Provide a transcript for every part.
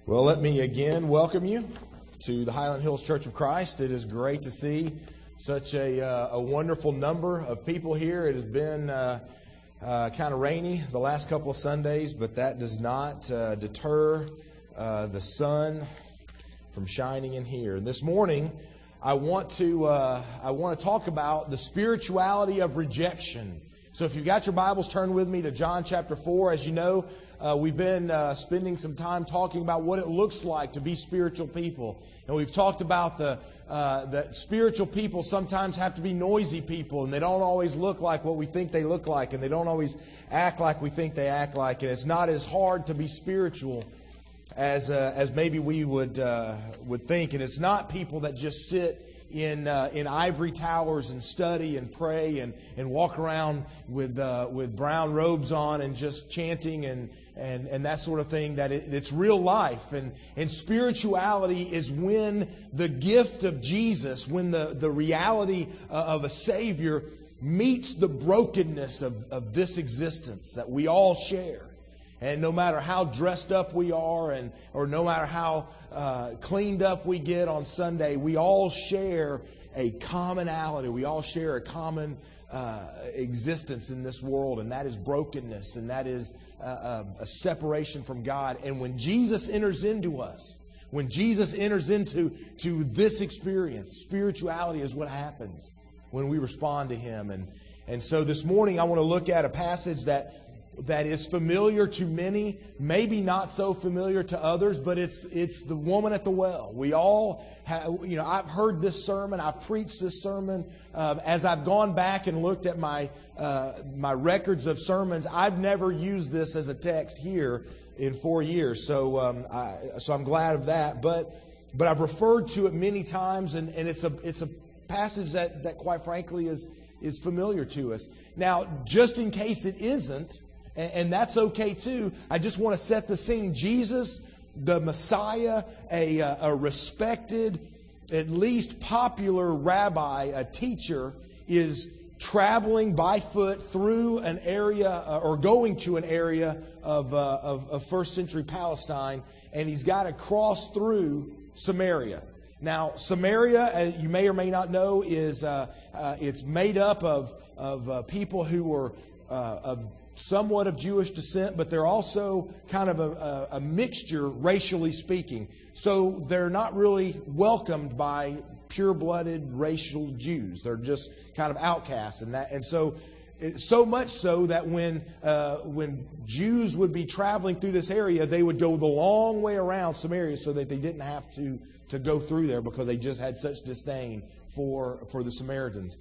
Well, let me again welcome you to the Highland Hills Church of Christ. It is great to see such a wonderful number of people here. It has been kind of rainy the last couple of Sundays, but that does not deter the sun from shining in here. And this morning, I want to talk about the spirituality of rejection. So if you've got your Bibles, turn with me to John chapter 4. As you know, we've been spending some time talking about what it looks like to be spiritual people. And we've talked about that spiritual people sometimes have to be noisy people, and they don't always look like what we think they look like, and they don't always act like we think they act like. And it's not as hard to be spiritual as maybe we would think. And it's not people that just sit in ivory towers and study and pray and walk around with brown robes on and just chanting and that sort of thing. That it's real life, and spirituality is when the gift of Jesus, when the reality of a Savior meets the brokenness of this existence that we all share. And no matter how dressed up we are, or no matter how cleaned up we get on Sunday, we all share a commonality. We all share a common existence in this world, and that is brokenness, and that is a separation from God. And when Jesus enters into us, when Jesus enters into this experience, spirituality is what happens when we respond to Him. And so this morning I want to look at a passage that is familiar to many, maybe not so familiar to others, but it's the woman at the well. We all have, I've heard this sermon, I've preached this sermon. As I've gone back and looked at my records of sermons, I've never used this as a text here in 4 years. So I'm glad of that. But I've referred to it many times, and it's a passage that quite frankly is familiar to us. Now, just in case it isn't, and that's okay too, I just want to set the scene. Jesus, the Messiah, a respected, at least popular rabbi, a teacher, is traveling by foot through an area, or going to an area of first century Palestine, and he's got to cross through Samaria. Now, Samaria, as you may or may not know, is it's made up of people who were somewhat of Jewish descent, but they're also kind of a mixture, racially speaking. So they're not really welcomed by pure-blooded racial Jews. They're just kind of outcasts, and so much so that when Jews would be traveling through this area, they would go the long way around Samaria so that they didn't have to go through there, because they just had such disdain for the Samaritans.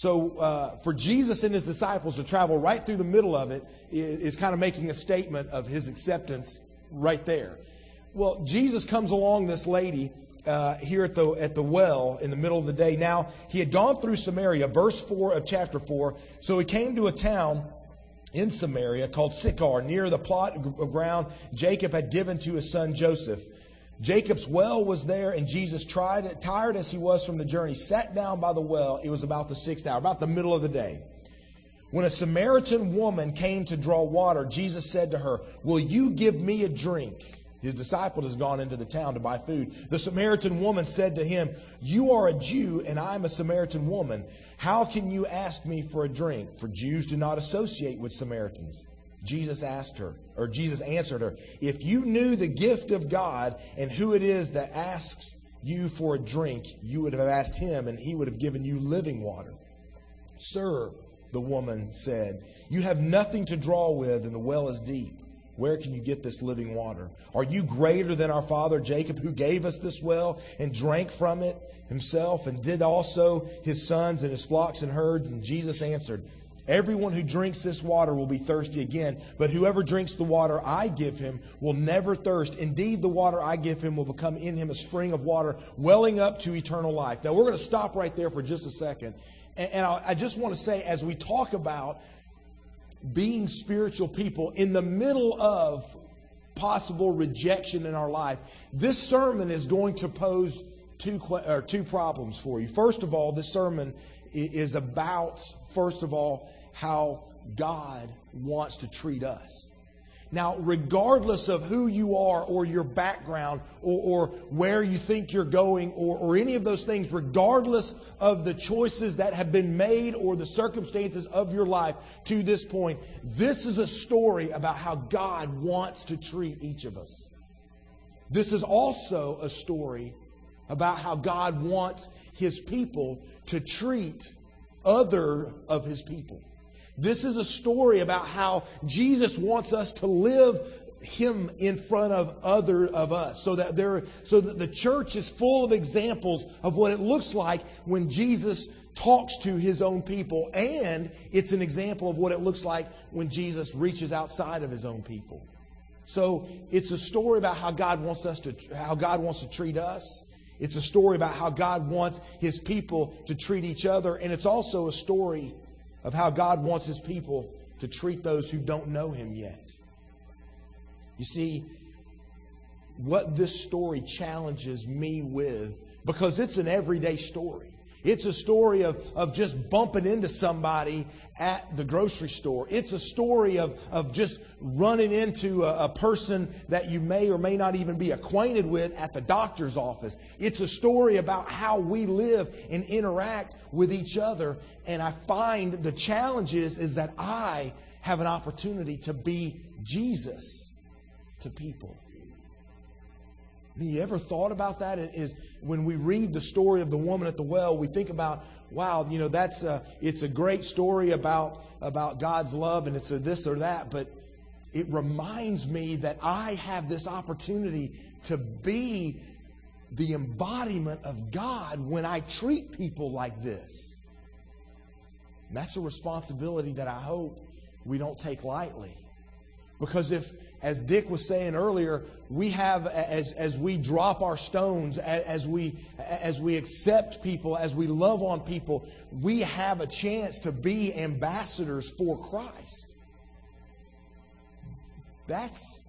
So for Jesus and His disciples to travel right through the middle of it is kind of making a statement of His acceptance right there. Well, Jesus comes along this lady here at the well in the middle of the day. Now, He had gone through Samaria, verse 4 of chapter 4. So He came to a town in Samaria called Sychar, near the plot of ground Jacob had given to his son Joseph. Jacob's well was there, and Jesus, tired as He was from the journey, sat down by the well. It was about the 6th hour, about the middle of the day. When a Samaritan woman came to draw water, Jesus said to her, "Will you give me a drink?" His disciple has gone into the town to buy food. The Samaritan woman said to Him, "You are a Jew, and I am a Samaritan woman. How can you ask me for a drink? For Jews do not associate with Samaritans." Jesus answered her, "If you knew the gift of God and who it is that asks you for a drink, you would have asked Him, and He would have given you living water." "Sir," the woman said, "you have nothing to draw with, and the well is deep. Where can you get this living water? Are you greater than our father Jacob, who gave us this well and drank from it himself, and did also his sons and his flocks and herds?" And Jesus answered, "Everyone who drinks this water will be thirsty again, but whoever drinks the water I give him will never thirst. Indeed, the water I give him will become in him a spring of water welling up to eternal life." Now, we're going to stop right there for just a second. And I just want to say, as we talk about being spiritual people in the middle of possible rejection in our life, this sermon is going to pose two problems for you. First of all, this sermon is about, how God wants to treat us. Now, regardless of who you are or your background or where you think you're going or any of those things, regardless of the choices that have been made or the circumstances of your life to this point, this is a story about how God wants to treat each of us. This is also a story about how God wants His people to treat other of His people. This is a story about how Jesus wants us to live Him in front of other of us, so that the church is full of examples of what it looks like when Jesus talks to His own people, and it's an example of what it looks like when Jesus reaches outside of His own people. So it's a story about how God wants to treat us. It's a story about how God wants His people to treat each other, and it's also a story of how God wants His people to treat those who don't know Him yet. You see, what this story challenges me with, because it's an everyday story. It's a story of just bumping into somebody at the grocery store. It's a story of just running into a person that you may or may not even be acquainted with at the doctor's office. It's a story about how we live and interact with each other. And I find the challenge is that I have an opportunity to be Jesus to people. You ever thought about that? Is when we read the story of the woman at the well, we think about, wow, it's a great story about God's love, and it's a this or that, but it reminds me that I have this opportunity to be the embodiment of God when I treat people like this. And that's a responsibility that I hope we don't take lightly. Because if, as Dick was saying earlier, we have, as we drop our stones, as we accept people, as we love on people, we have a chance to be ambassadors for Christ. That's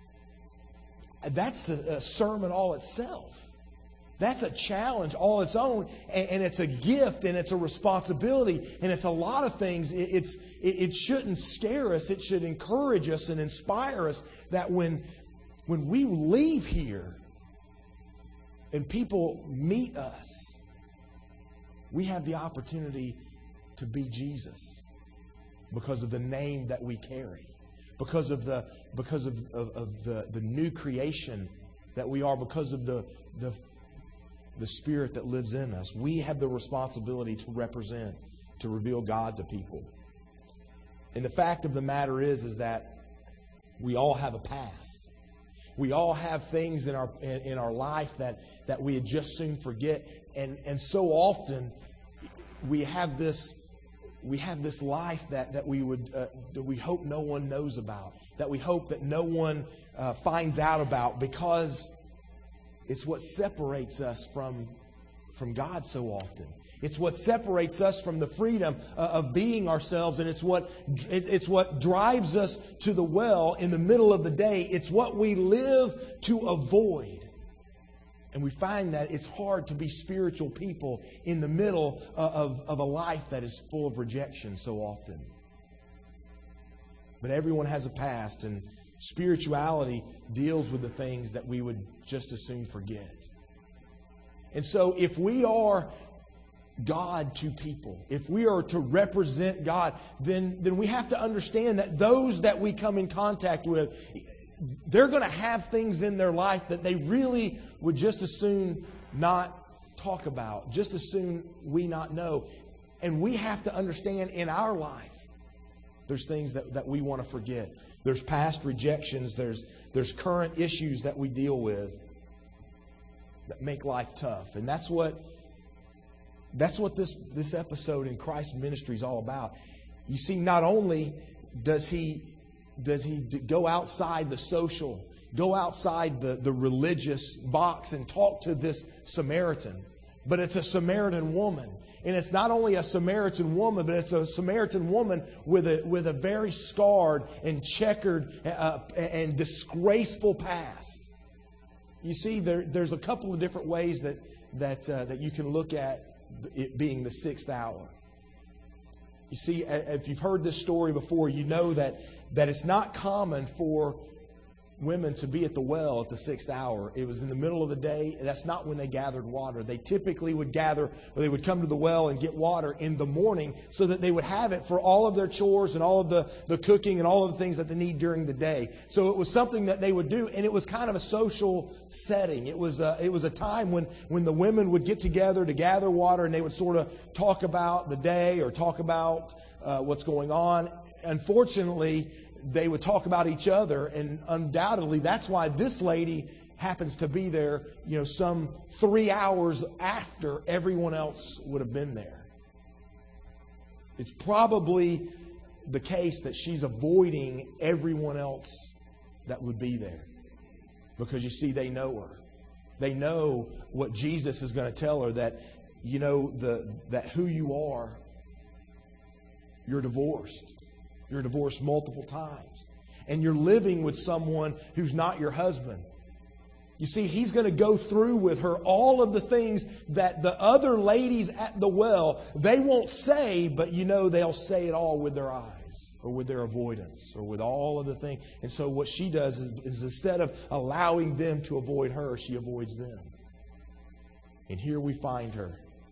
a sermon all itself. That's a challenge all its own, and it's a gift, and it's a responsibility, and it's a lot of things. It shouldn't scare us. It should encourage us and inspire us that when we leave here and people meet us, we have the opportunity to be Jesus because of the name that we carry, because of the new creation that we are, because of the Spirit that lives in us. We have the responsibility to represent, to reveal God to people. And the fact of the matter is that we all have a past. We all have things in our life that we had just soon forget. And so often we have this life that we hope no one knows about, that we hope that no one finds out about, because it's what separates us from God so often. It's what separates us from the freedom of being ourselves, and it's what drives us to the well in the middle of the day. It's what we live to avoid. And we find that it's hard to be spiritual people in the middle of a life that is full of rejection so often. But everyone has a past, and spirituality deals with the things that we would just as soon forget. And so if we are God to people, if we are to represent God, then we have to understand that those that we come in contact with, they're going to have things in their life that they really would just as soon not talk about, just as soon we not know. And we have to understand in our life, there's things that we want to forget. There's past rejections. There's current issues that we deal with that make life tough. And that's what this episode in Christ's ministry is all about. You see, not only does he go outside the social, go outside the religious box and talk to this Samaritan, but it's a Samaritan woman. And it's not only a Samaritan woman, but it's a Samaritan woman with a very scarred and checkered and disgraceful past. You see, there's a couple of different ways that you can look at it being the 6th hour. You see, if you've heard this story before, you know that it's not common for women to be at the well at the 6th hour. It was in the middle of the day. That's not when they gathered water. They typically would gather, or they would come to the well and get water in the morning so that they would have it for all of their chores and all of the cooking and all of the things that they need during the day. So it was something that they would do, and it was kind of a social setting. It was a time when the women would get together to gather water, and they would sort of talk about the day or talk about what's going on. Unfortunately, they would talk about each other, and undoubtedly that's why this lady happens to be there, some 3 hours after everyone else would have been there. It's probably the case that she's avoiding everyone else that would be there. Because you see, they know her. They know what Jesus is going to tell her, that, that who you are, you're divorced. You're divorced multiple times. And you're living with someone who's not your husband. You see, he's going to go through with her all of the things that the other ladies at the well, they won't say, but they'll say it all with their eyes, or with their avoidance, or with all of the things. And so what she does is instead of allowing them to avoid her, she avoids them. And here we find her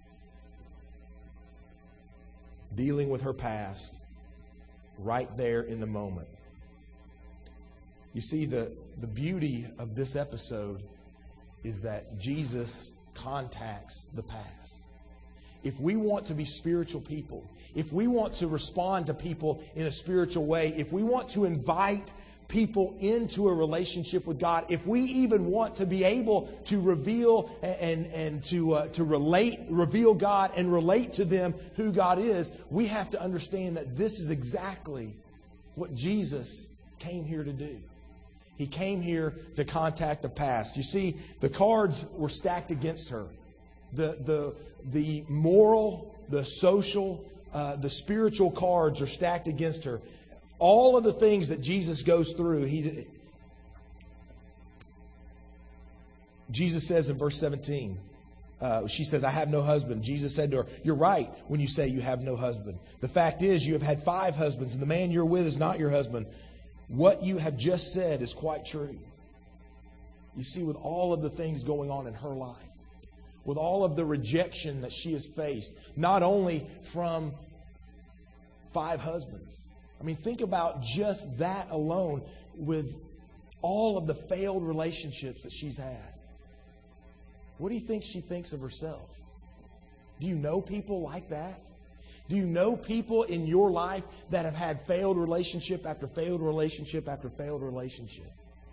dealing with her past, right there in the moment. You see, the beauty of this episode is that Jesus contacts the past. If we want to be spiritual people, if we want to respond to people in a spiritual way, if we want to invite people into a relationship with God, if we even want to be able to reveal and to reveal God and relate to them who God is, we have to understand that this is exactly what Jesus came here to do. He came here to contact the past. You see, the cards were stacked against her. The moral, the social, the spiritual cards are stacked against her. All of the things that Jesus goes through, Jesus says in verse 17, she says, I have no husband. Jesus said to her, you're right when you say you have no husband. The fact is, you have had 5 husbands, and the man you're with is not your husband. What you have just said is quite true. You see, with all of the things going on in her life, with all of the rejection that she has faced, not only from 5 husbands. I mean, think about just that alone, with all of the failed relationships that she's had. What do you think she thinks of herself? Do you know people like that? Do you know people in your life that have had failed relationship after failed relationship after failed relationship?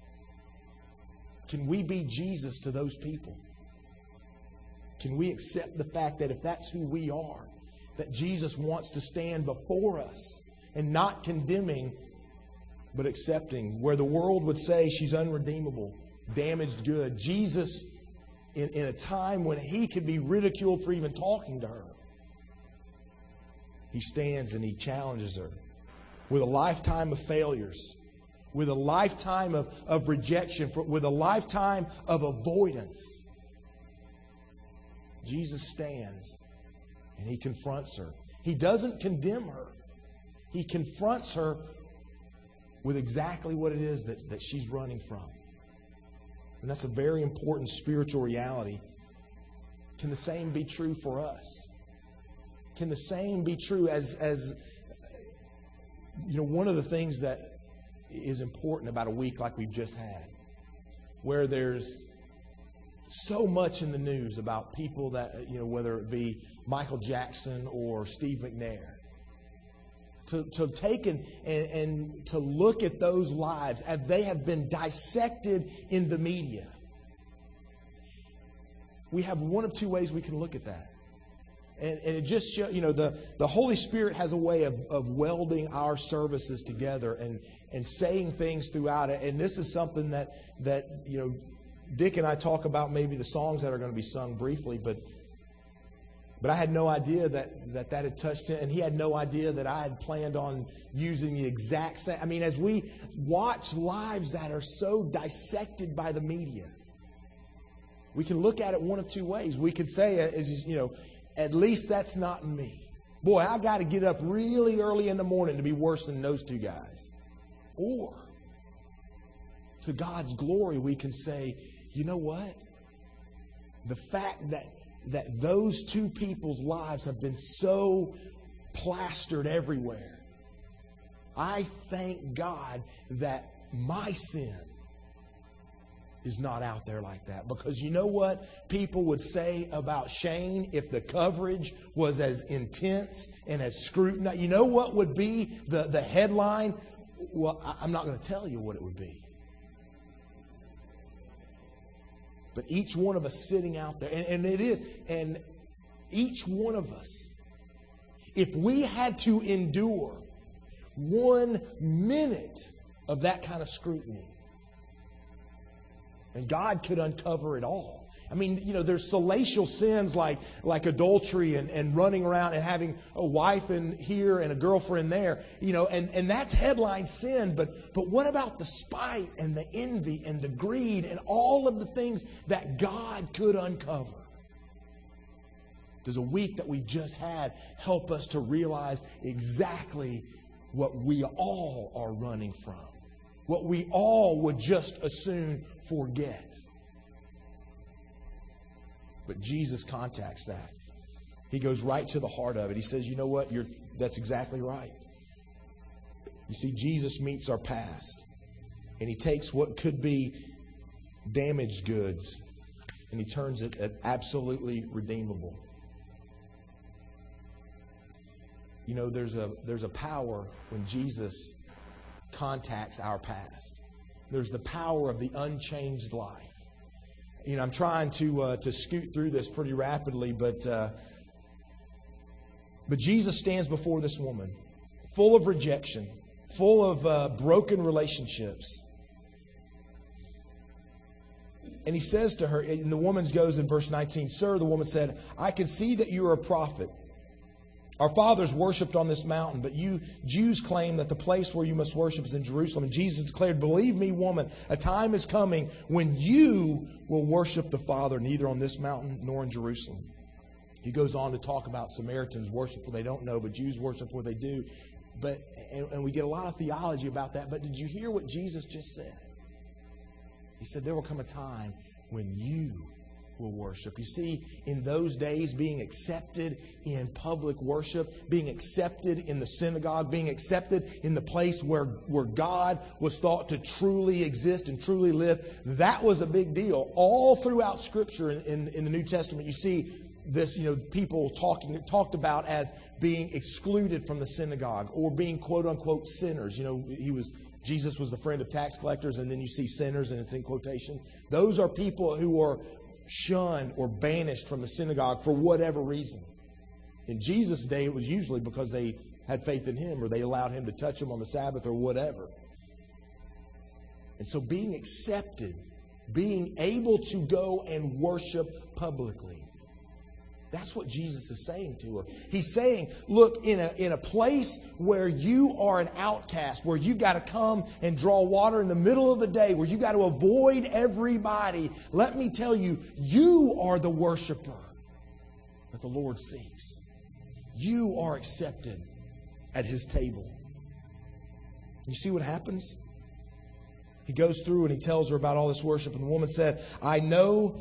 Can we be Jesus to those people? Can we accept the fact that if that's who we are, that Jesus wants to stand before us and not condemning, but accepting? Where the world would say she's unredeemable, damaged good, Jesus, in a time when he could be ridiculed for even talking to her, he stands and he challenges her with a lifetime of failures, with a lifetime of rejection, with a lifetime of avoidance. Jesus stands and he confronts her. He doesn't condemn her. He confronts her with exactly what it is that she's running from. And that's a very important spiritual reality. Can the same be true for us? Can the same be true as one of the things that is important about a week like we've just had, where there's so much in the news about people that, whether it be Michael Jackson or Steve McNair, to take and to look at those lives as they have been dissected in the media. We have one of 2 ways we can look at that. And it just shows, the Holy Spirit has a way of welding our services together and saying things throughout it. And this is something that Dick and I talk about, maybe the songs that are going to be sung briefly, but I had no idea that had touched him, and he had no idea that I had planned on using the exact same. I mean, as we watch lives that are so dissected by the media, we can look at it one of 2 ways. We could say, at least that's not me. Boy, I got to get up really early in the morning to be worse than those two guys. Or, to God's glory, we can say, you know what? The fact that those two people's lives have been so plastered everywhere, I thank God that my sin is not out there like that. Because you know what people would say about Shane if the coverage was as intense and as scrutinized? You know what would be the headline? Well, I'm not going to tell you what it would be. But each one of us sitting out there, and it is, and each one of us, if we had to endure 1 minute of that kind of scrutiny, and God could uncover it all. I mean, you know, there's salacial sins like adultery and running around and having a wife in here and a girlfriend there, you know, and that's headline sin. But what about the spite and the envy and the greed and all of the things that God could uncover? Does a week that we just had help us to realize exactly what we all are running from? What we all would just as soon forget. But Jesus contacts that. He goes right to the heart of it. He says, you know what? That's exactly right. You see, Jesus meets our past. And He takes what could be damaged goods and He turns it at absolutely redeemable. You know, there's a power when Jesus contacts our past. There's the power of the unchanged life. You know, I'm trying to scoot through this pretty rapidly, but Jesus stands before this woman, full of rejection, full of broken relationships. And He says to her, and the woman goes in verse 19, "Sir," the woman said, "I can see that you are a prophet. Our fathers worshipped on this mountain, but you Jews claim that the place where you must worship is in Jerusalem." And Jesus declared, "Believe me, woman, a time is coming when you will worship the Father neither on this mountain nor in Jerusalem." He goes on to talk about Samaritans worship where they don't know, but Jews worship where they do. And we get a lot of theology about that. But did you hear what Jesus just said? He said there will come a time when you will worship. You see, in those days, being accepted in public worship, being accepted in the synagogue, being accepted in the place where God was thought to truly exist and truly live, that was a big deal. All throughout Scripture in the New Testament, you see this, you know, people talked about as being excluded from the synagogue or being quote unquote sinners. You know, Jesus was the friend of tax collectors, and then you see sinners, and it's in quotation. Those are people who are shunned or banished from the synagogue for whatever reason. In Jesus' day, it was usually because they had faith in Him or they allowed Him to touch them on the Sabbath or whatever. And so being accepted, being able to go and worship publicly, that's what Jesus is saying to her. He's saying, look, in a place where you are an outcast, where you've got to come and draw water in the middle of the day, where you've got to avoid everybody, let me tell you, you are the worshiper that the Lord seeks. You are accepted at His table. You see what happens? He goes through and he tells her about all this worship. And the woman said, I know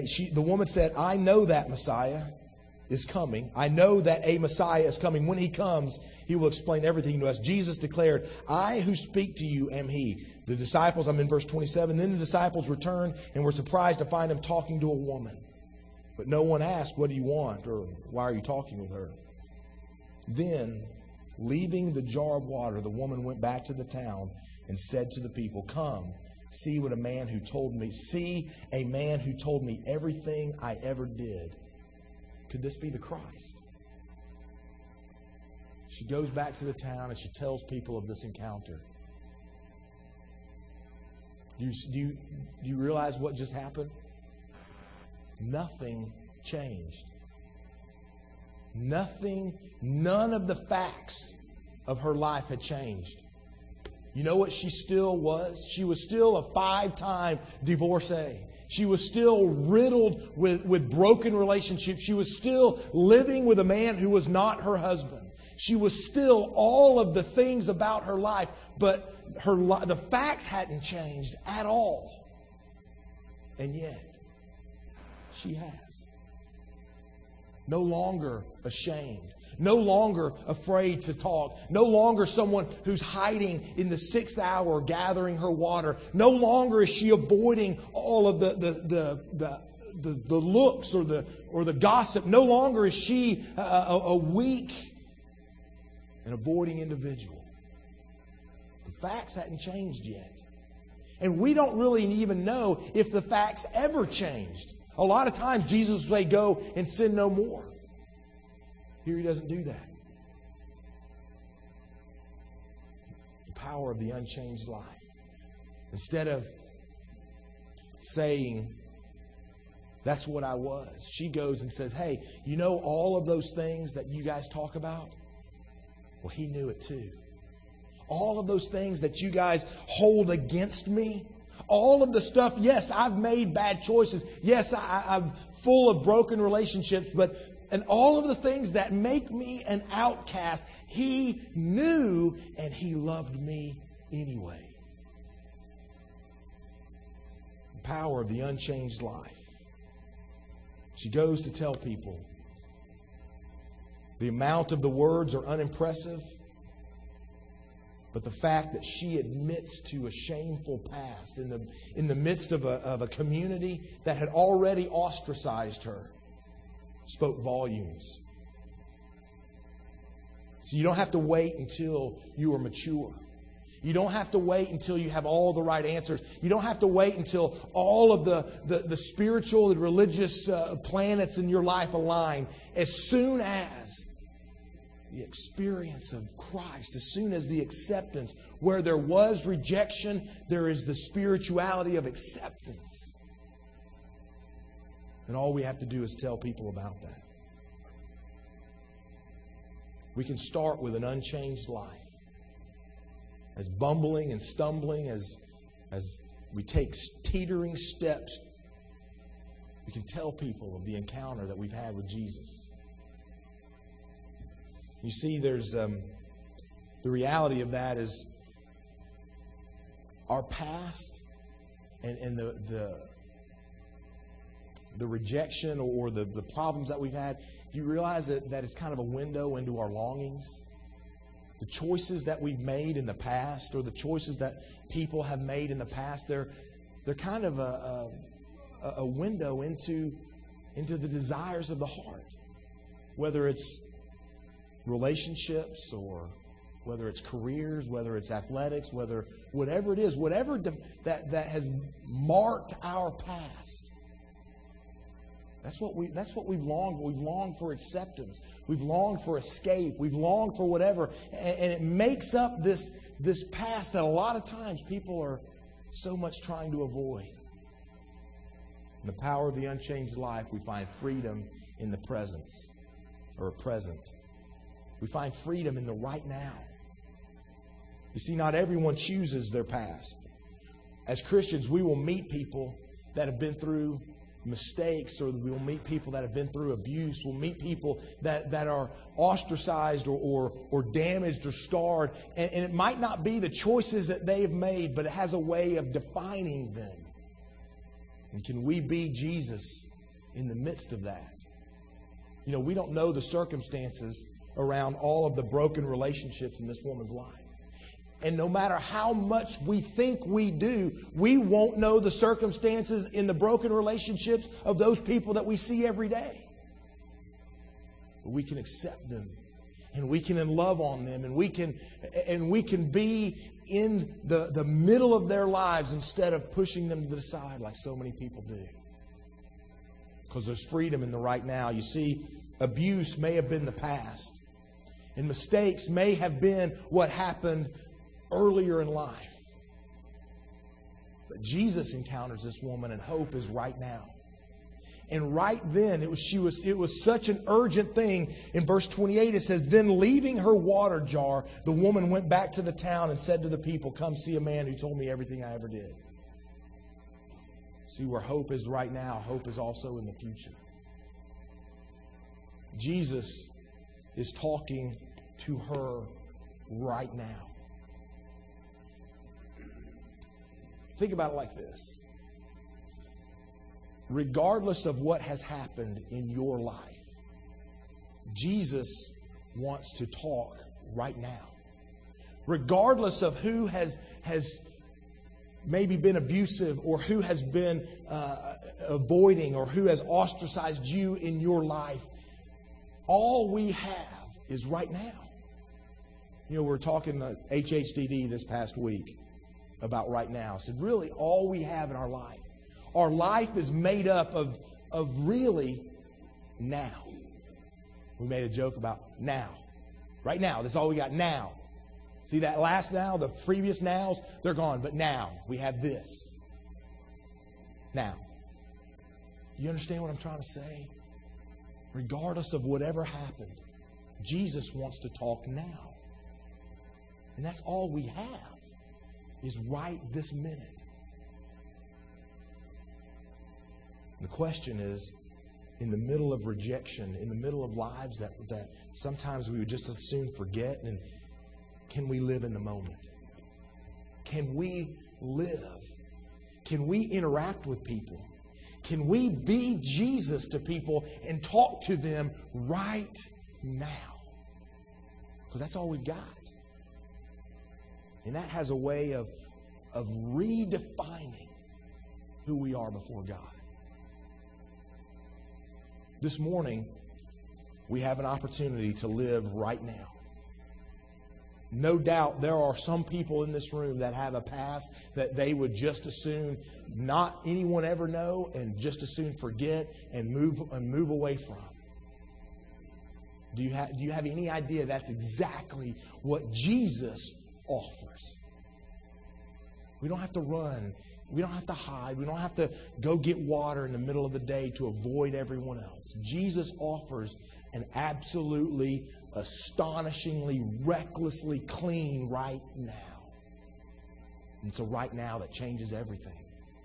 that Messiah is coming. I know that a Messiah is coming. When He comes, He will explain everything to us. Jesus declared, I who speak to you am He. The disciples, I'm in verse 27, then the disciples returned and were surprised to find Him talking to a woman. But no one asked, what do you want? Or why are you talking with her? Then, leaving the jar of water, the woman went back to the town and said to the people, come, see a man who told me everything I ever did. Could this be the Christ? She goes back to the town and she tells people of this encounter. Do you realize what just happened? Nothing changed. None of the facts of her life had changed. You know what she still was? She was still a 5-time divorcee. She was still riddled with broken relationships. She was still living with a man who was not her husband. She was still all of the things about her life, but the facts hadn't changed at all. And yet, she has. No longer ashamed. No longer afraid to talk. No longer someone who's hiding in the 6th hour gathering her water. No longer is she avoiding all of the looks or the gossip. No longer is she a weak and avoiding individual. The facts hadn't changed yet. And we don't really even know if the facts ever changed. A lot of times Jesus will say, go and sin no more. Here He doesn't do that. The power of the unchanged life. Instead of saying, that's what I was, she goes and says, hey, you know all of those things that you guys talk about? Well, He knew it too. All of those things that you guys hold against me, all of the stuff, yes, I've made bad choices. Yes, I'm full of broken relationships, and all of the things that make me an outcast, He knew and He loved me anyway. The power of the unchanged life. She goes to tell people. The amount of the words are unimpressive, but the fact that she admits to a shameful past in the midst of a community that had already ostracized her spoke volumes. So you don't have to wait until you are mature. You don't have to wait until you have all the right answers. You don't have to wait until all of the spiritual and religious planets in your life align. As soon as the experience of Christ, as soon as the acceptance, where there was rejection, there is the spirituality of acceptance. And all we have to do is tell people about that. We can start with an unchanged life. As bumbling and stumbling, as we take teetering steps, we can tell people of the encounter that we've had with Jesus. You see, there's the reality of that is our past and the rejection or the problems that we've had. Do you realize that it's kind of a window into our longings? The choices that we've made in the past, or the choices that people have made in the past, they're kind of a window into the desires of the heart. Whether it's relationships, or whether it's careers, whether it's athletics, whatever it is, whatever that has marked our past. That's what we've longed for. We've longed for acceptance. We've longed for escape. We've longed for whatever. And it makes up this past that a lot of times people are so much trying to avoid. In the power of the unchanged life, we find freedom in the presence, or present. We find freedom in the right now. You see, not everyone chooses their past. As Christians, we will meet people that have been through mistakes, or we'll meet people that have been through abuse. We'll meet people that are ostracized or damaged or scarred. And it might not be the choices that they have made, but it has a way of defining them. And can we be Jesus in the midst of that? You know, we don't know the circumstances around all of the broken relationships in this woman's life. And no matter how much we think we do, we won't know the circumstances in the broken relationships of those people that we see every day. But we can accept them, and we can love on them, and we can be in the middle of their lives instead of pushing them to the side like so many people do. Because there's freedom in the right now. You see, abuse may have been the past, and mistakes may have been what happened earlier in life. But Jesus encounters this woman, and hope is right now. And right then, it was such an urgent thing. In verse 28, it says, "Then leaving her water jar, the woman went back to the town and said to the people, 'Come see a man who told me everything I ever did.'" See, where hope is right now, hope is also in the future. Jesus is talking to her right now. Think about it like this. Regardless of what has happened in your life, Jesus wants to talk right now. Regardless of who has maybe been abusive, or who has been avoiding, or who has ostracized you in your life, all we have is right now. You know, we were talking to HHDD this past week about right now. I said, really, all we have in our life is made up of really now. We made a joke about now. Right now, that's all we got now. See that last now, the previous nows, they're gone. But now, we have this. Now. You understand what I'm trying to say? Regardless of whatever happened, Jesus wants to talk now. And that's all we have, is right this minute. The question is, in the middle of rejection, in the middle of lives that sometimes we would just as soon forget, and can we live in the moment? Can we live? Can we interact with people? Can we be Jesus to people and talk to them right now? Because that's all we've got. And that has a way of redefining who we are before God. This morning, we have an opportunity to live right now. No doubt there are some people in this room that have a past that they would just as soon not anyone ever know, and just as soon forget and move away from. Do you have any idea that's exactly what Jesus offers? We don't have to run. We don't have to hide. We don't have to go get water in the middle of the day to avoid everyone else. Jesus offers an absolutely, astonishingly, recklessly clean right now. And it's a right now that changes everything.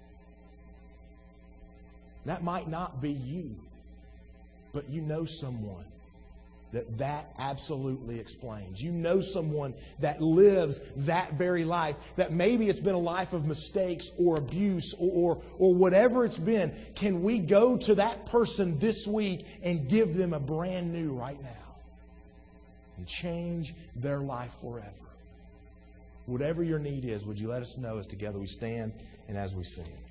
That might not be you, but you know someone that absolutely explains. You know someone that lives that very life, that maybe it's been a life of mistakes or abuse or whatever it's been. Can we go to that person this week and give them a brand new right now and change their life forever? Whatever your need is, would you let us know as together we stand and as we sing?